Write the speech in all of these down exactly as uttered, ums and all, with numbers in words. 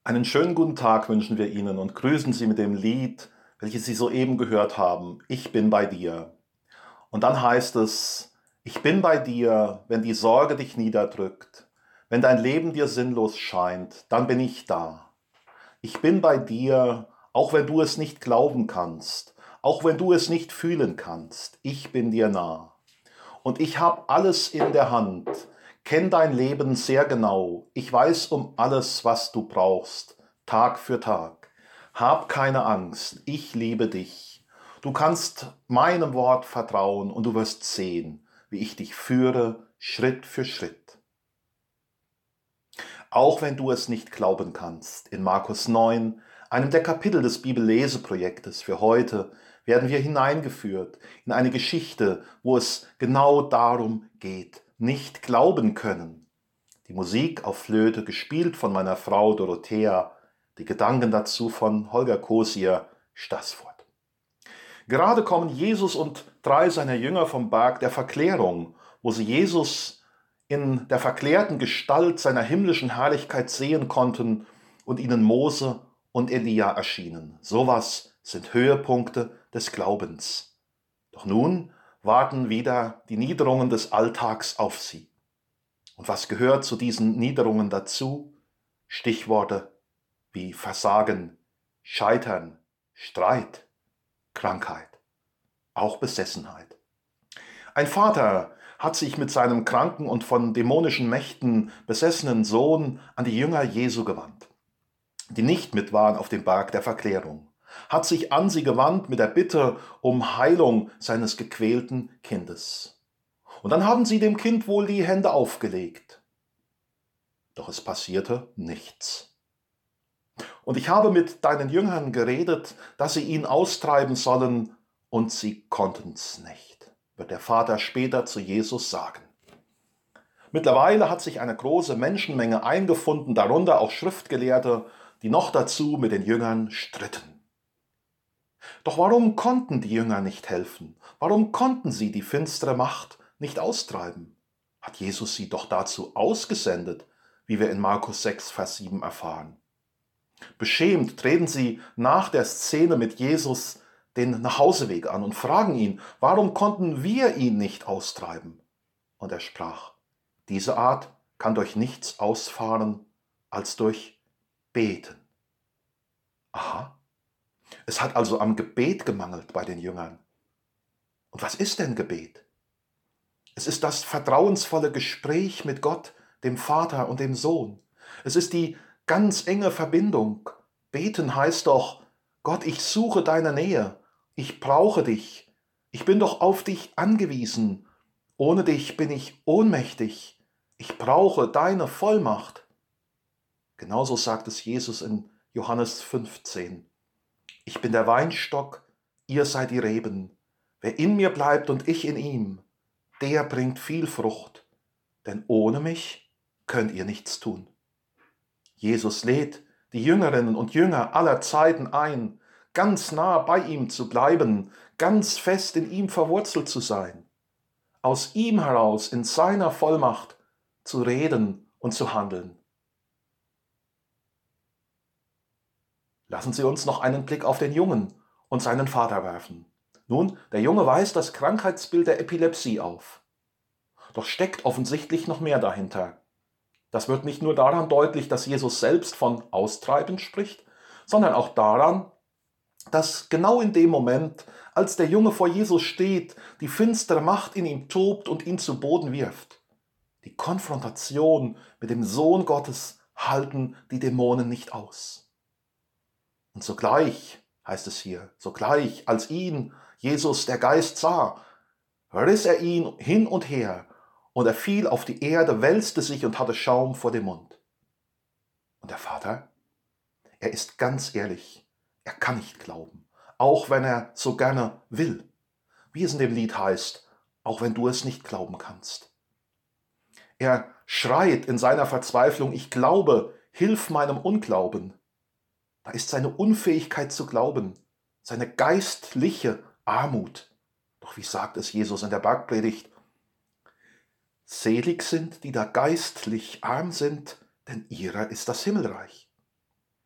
Einen schönen guten Tag wünschen wir Ihnen und grüßen Sie mit dem Lied, welches Sie soeben gehört haben. Ich bin bei dir. Und dann heißt es, ich bin bei dir, wenn die Sorge dich niederdrückt, wenn dein Leben dir sinnlos scheint, dann bin ich da. Ich bin bei dir, auch wenn du es nicht glauben kannst, auch wenn du es nicht fühlen kannst. Ich bin dir nah. Und ich habe alles in der Hand, kenn dein Leben sehr genau. Ich weiß um alles, was du brauchst, Tag für Tag. Hab keine Angst, ich liebe dich. Du kannst meinem Wort vertrauen und du wirst sehen, wie ich dich führe, Schritt für Schritt. Auch wenn du es nicht glauben kannst, in Markus neun, einem der Kapitel des Bibelleseprojektes für heute, werden wir hineingeführt in eine Geschichte, wo es genau darum geht, nicht glauben können. Die Musik auf Flöte, gespielt von meiner Frau Dorothea, die Gedanken dazu von Holger Kosier, Staßfurt. Gerade kommen Jesus und drei seiner Jünger vom Berg der Verklärung, wo sie Jesus in der verklärten Gestalt seiner himmlischen Herrlichkeit sehen konnten und ihnen Mose und Elia erschienen. Sowas sind Höhepunkte des Glaubens. Doch nun warten wieder die Niederungen des Alltags auf sie. Und was gehört zu diesen Niederungen dazu? Stichworte wie Versagen, Scheitern, Streit, Krankheit, auch Besessenheit. Ein Vater hat sich mit seinem kranken und von dämonischen Mächten besessenen Sohn an die Jünger Jesu gewandt, die nicht mit waren auf dem Berg der Verklärung, hat sich an sie gewandt mit der Bitte um Heilung seines gequälten Kindes. Und dann haben sie dem Kind wohl die Hände aufgelegt. Doch es passierte nichts. Und ich habe mit deinen Jüngern geredet, dass sie ihn austreiben sollen, und sie konnten's nicht, wird der Vater später zu Jesus sagen. Mittlerweile hat sich eine große Menschenmenge eingefunden, darunter auch Schriftgelehrte, die noch dazu mit den Jüngern stritten. Doch warum konnten die Jünger nicht helfen? Warum konnten sie die finstere Macht nicht austreiben? Hat Jesus sie doch dazu ausgesendet, wie wir in Markus sechs, Vers sieben erfahren. Beschämt treten sie nach der Szene mit Jesus den Nachhauseweg an und fragen ihn, warum konnten wir ihn nicht austreiben? Und er sprach, diese Art kann durch nichts ausfahren als durch Beten. Aha, es hat also am Gebet gemangelt bei den Jüngern. Und was ist denn Gebet? Es ist das vertrauensvolle Gespräch mit Gott, dem Vater und dem Sohn. Es ist die ganz enge Verbindung. Beten heißt doch, Gott, ich suche deine Nähe, ich brauche dich, ich bin doch auf dich angewiesen, ohne dich bin ich ohnmächtig, ich brauche deine Vollmacht. Genauso sagt es Jesus in Johannes fünfzehn. Ich bin der Weinstock, ihr seid die Reben. Wer in mir bleibt und ich in ihm, der bringt viel Frucht, denn ohne mich könnt ihr nichts tun. Jesus lädt die Jüngerinnen und Jünger aller Zeiten ein, ganz nah bei ihm zu bleiben, ganz fest in ihm verwurzelt zu sein, aus ihm heraus in seiner Vollmacht zu reden und zu handeln. Lassen Sie uns noch einen Blick auf den Jungen und seinen Vater werfen. Nun, der Junge weist das Krankheitsbild der Epilepsie auf. Doch steckt offensichtlich noch mehr dahinter. Das wird nicht nur daran deutlich, dass Jesus selbst von Austreiben spricht, sondern auch daran, dass genau in dem Moment, als der Junge vor Jesus steht, die finstere Macht in ihm tobt und ihn zu Boden wirft. Die Konfrontation mit dem Sohn Gottes halten die Dämonen nicht aus. Und sogleich, heißt es hier, sogleich, als ihn, Jesus, der Geist sah, riss er ihn hin und her, und er fiel auf die Erde, wälzte sich und hatte Schaum vor dem Mund. Und der Vater? Er ist ganz ehrlich, er kann nicht glauben, auch wenn er so gerne will. Wie es in dem Lied heißt, auch wenn du es nicht glauben kannst. Er schreit in seiner Verzweiflung, ich glaube, hilf meinem Unglauben. Da ist seine Unfähigkeit zu glauben, seine geistliche Armut. Doch wie sagt es Jesus in der Bergpredigt? Selig sind, die da geistlich arm sind, denn ihrer ist das Himmelreich.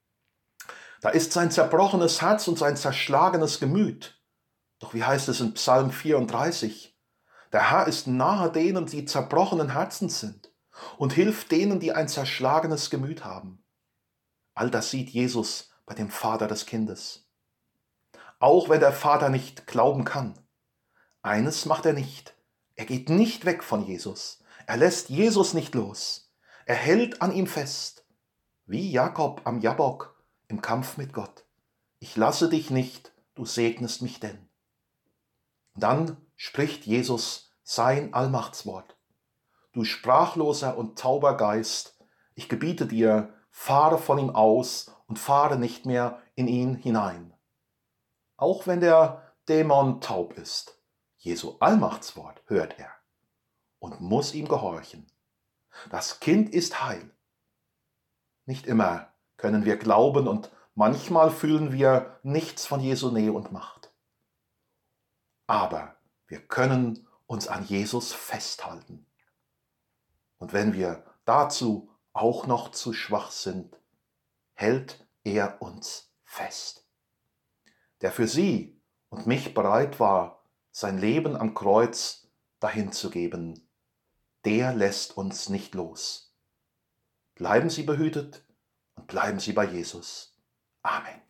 Da ist sein zerbrochenes Herz und sein zerschlagenes Gemüt. Doch wie heißt es in Psalm vierunddreißig? Der Herr ist nahe denen, die zerbrochenen Herzens sind, und hilft denen, die ein zerschlagenes Gemüt haben. All das sieht Jesus bei dem Vater des Kindes. Auch wenn der Vater nicht glauben kann. Eines macht er nicht. Er geht nicht weg von Jesus. Er lässt Jesus nicht los. Er hält an ihm fest, wie Jakob am Jabbok im Kampf mit Gott. Ich lasse dich nicht, du segnest mich denn. Dann spricht Jesus sein Allmachtswort. Du sprachloser und tauber Geist, ich gebiete dir, fahre von ihm aus und fahre nicht mehr in ihn hinein. Auch wenn der Dämon taub ist, Jesu Allmachtswort hört er und muss ihm gehorchen. Das Kind ist heil. Nicht immer können wir glauben und manchmal fühlen wir nichts von Jesu Nähe und Macht. Aber wir können uns an Jesus festhalten. Und wenn wir dazu auch noch zu schwach sind, hält er uns fest. Der für sie und mich bereit war, sein Leben am Kreuz dahinzugeben, der lässt uns nicht los. Bleiben Sie behütet und bleiben Sie bei Jesus. Amen.